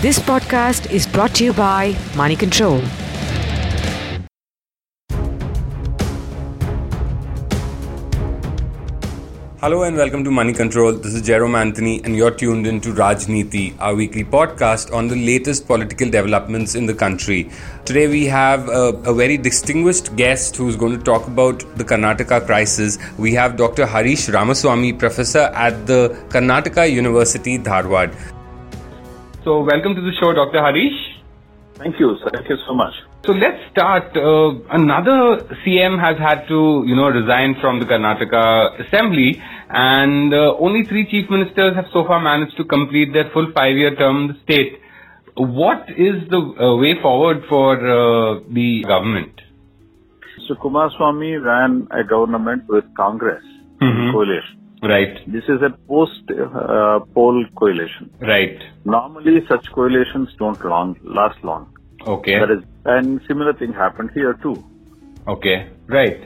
This podcast is brought to you by Money Control. Hello and welcome to Money Control. This is Jerome Anthony and you're tuned into Rajniti, our weekly podcast on the latest political developments in the country. Today we have a very distinguished guest who's going to talk about the Karnataka crisis. We have Dr. Harish Ramaswamy, professor at the Karnataka University, Dharwad. So welcome to the show, Dr. Harish. Thank you, sir. Thank you so much. So let's start. Another CM has had to, resign from the Karnataka Assembly, and only 3 chief ministers have so far managed to complete their full 5-year term in the state. What is the way forward for the government? So Kumaraswamy ran a government with Congress coalition. Right. This is a post-poll coalition. Right. Normally, such coalitions don't last long. Okay. And similar thing happened here too. Okay. Right.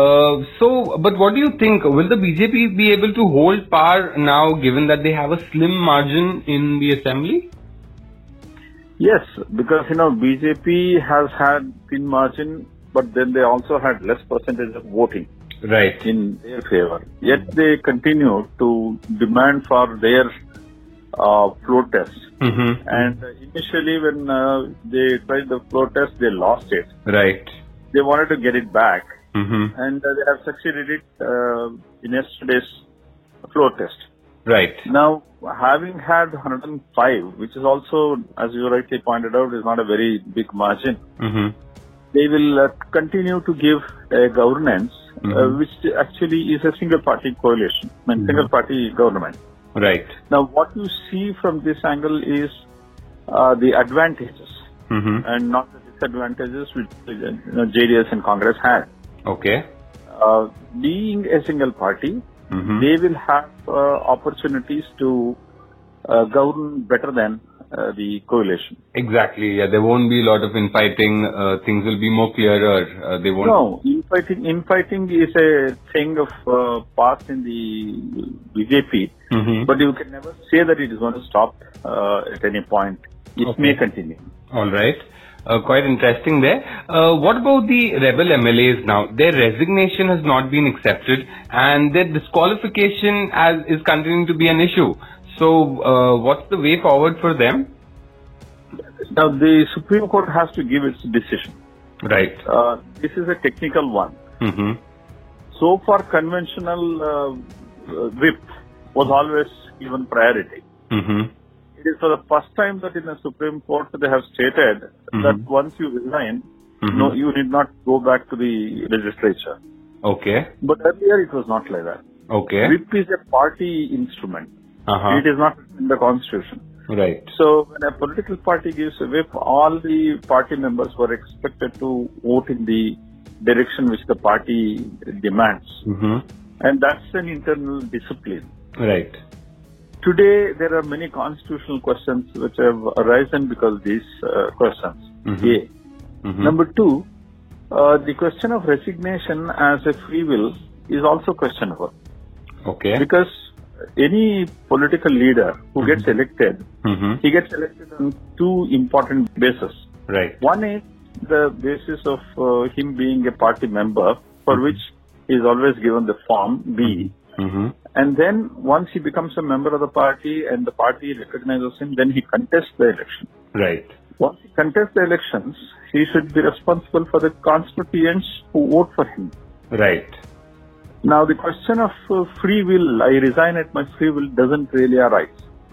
But what do you think? Will the BJP be able to hold power now, given that they have a slim margin in the assembly? Yes, because BJP has had thin margin, but then they also had less percentage of voting. Right. In their favor. Yet they continue to demand for their floor test. And initially when they tried the floor test, they lost it. Right. They wanted to get it back. And they have succeeded it in yesterday's floor test. Right. Now, having had 105, which is also, as you rightly pointed out, is not a very big margin. They will continue to give a governance which actually is a single-party coalition, single-party government. Right. Now, what you see from this angle is the advantages and not the disadvantages which JDS and Congress had. Okay. Being a single party, they will have opportunities to govern better than the coalition. Exactly. Yeah, there won't be a lot of infighting. Things will be more clearer. They won't. No, infighting is a thing of past in the BJP, but you can never say that it is going to stop at any point. It may continue. All right. Quite interesting there. What about the rebel MLAs now? Their resignation has not been accepted, and their disqualification is continuing to be an issue. So, what's the way forward for them? Now, the Supreme Court has to give its decision. Right. This is a technical one. So far, conventional whip was always given priority. It is for the first time that in the Supreme Court they have stated that once you resign, no, you need not go back to the legislature. Okay. But earlier it was not like that. Okay. Whip is a party instrument. It is not in the constitution. Right. So when a political party gives a whip, all the party members were expected to vote in the direction which the party demands. And that's an internal discipline. Right. Today, there are many constitutional questions which have arisen because of these questions. Number 2, the question of resignation as a free will is also questionable. Okay. Because any political leader who gets elected, he gets elected on 2 important bases. Right. One is the basis of him being a party member, for which he is always given the form B. And then once he becomes a member of the party and the party recognizes him, then he contests the election. Right. Once he contests the elections, he should be responsible for the constituents who vote for him. Right. Now, the question of free will, I resign at my free will, doesn't really arise.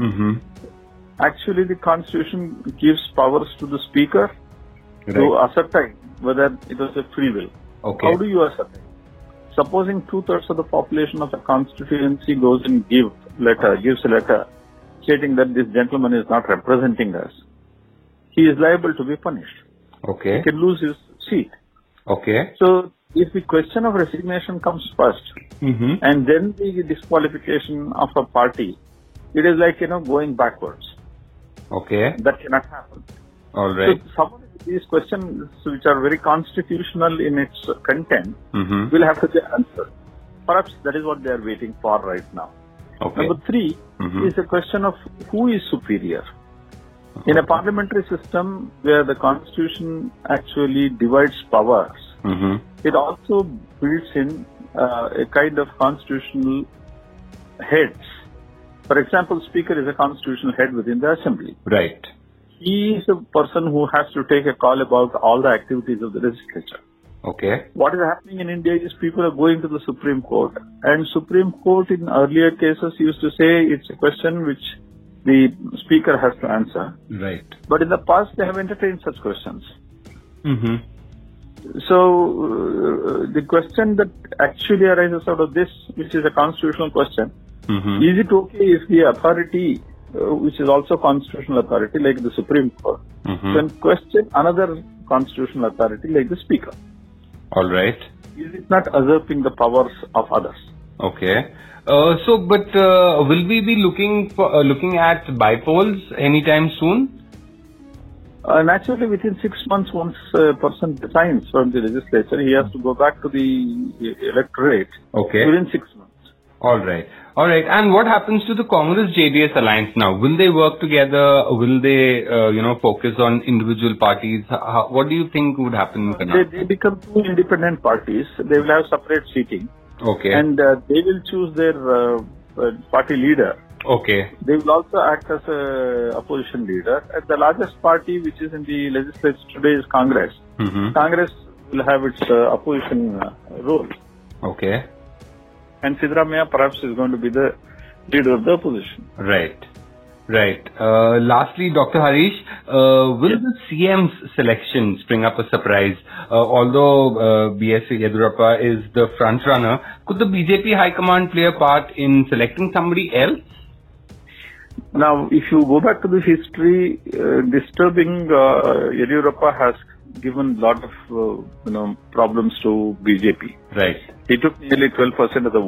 Actually, the Constitution gives powers to the Speaker to ascertain whether it was a free will. Okay. How do you ascertain? Supposing 2/3 of the population of a constituency goes and gives a letter stating that this gentleman is not representing us, he is liable to be punished. Okay. He can lose his seat. Okay. So, if the question of resignation comes first, and then the disqualification of a party, it is like, going backwards. Okay. That cannot happen. All right. So, some of these questions, which are very constitutional in its content, will have to be answered. Perhaps that is what they are waiting for right now. Okay. Number 3 is a question of who is superior. In a parliamentary system where the constitution actually divides powers, it also builds in a kind of constitutional heads. For example, Speaker is a constitutional head within the assembly. Right. He is a person who has to take a call about all the activities of the legislature. Okay. What is happening in India is people are going to the Supreme Court. And Supreme Court in earlier cases used to say it's a question which the Speaker has to answer. Right. But in the past, they have entertained such questions. So, the question that actually arises out of this, which is a constitutional question, is it okay if the authority, which is also constitutional authority, like the Supreme Court, can question another constitutional authority, like the Speaker? All right. Is it not usurping the powers of others? Okay. Will we be looking at bipoles anytime soon? Naturally, within 6 months, once a person resigns from the legislature, he has to go back to the electorate. Okay. Within 6 months. All right. And what happens to the Congress-JDS alliance now? Will they work together? Will they, focus on individual parties? What do you think would happen? They become two independent parties. They will have separate seating. Okay. And they will choose their party leader. Okay. They will also act as a opposition leader. And the largest party, which is in the legislature today, is Congress. Congress will have its opposition role. Okay. And Siddaramaiah perhaps is going to be the leader of the opposition. Right. Lastly, Dr. Harish, will the CM's selection spring up a surprise? Although B.S. Yediyurappa is the front runner, could the BJP High Command play a part in selecting somebody else? Now, if you go back to the history, disturbing Yediyurappa has given a lot of problems to BJP. Right. He took nearly 12% of the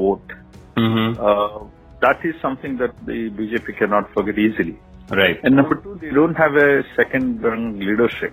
vote. That is something that the BJP cannot forget easily. Right. And number two, they don't have a second-rung leadership.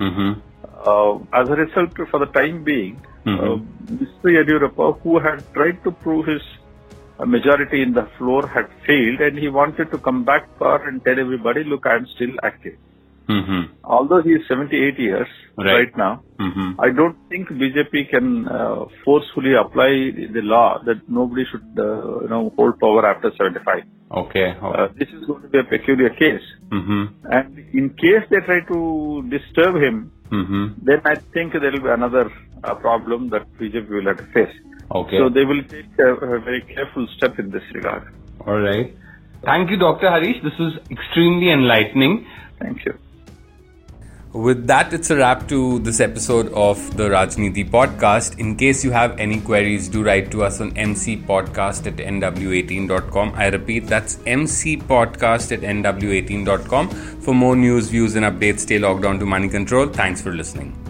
As a result, for the time being, Mr. Yediyurappa, who had tried to prove his majority in the floor, had failed, and he wanted to come back and tell everybody, look, I am still active. Although he is 78 years right now, I don't think BJP can forcefully apply the law that nobody should hold power after 75. Okay. This is going to be a peculiar case. And in case they try to disturb him, then I think there will be another problem that BJP will have to face. Okay. So they will take a very careful step in this regard. All right. Thank you, Dr. Harish. This was extremely enlightening. Thank you. With that, it's a wrap to this episode of the Rajneeti podcast. In case you have any queries, do write to us on mcpodcast@nw18.com. I repeat, that's mcpodcast@nw18.com. For more news, views and updates, stay logged on to Money Control. Thanks for listening.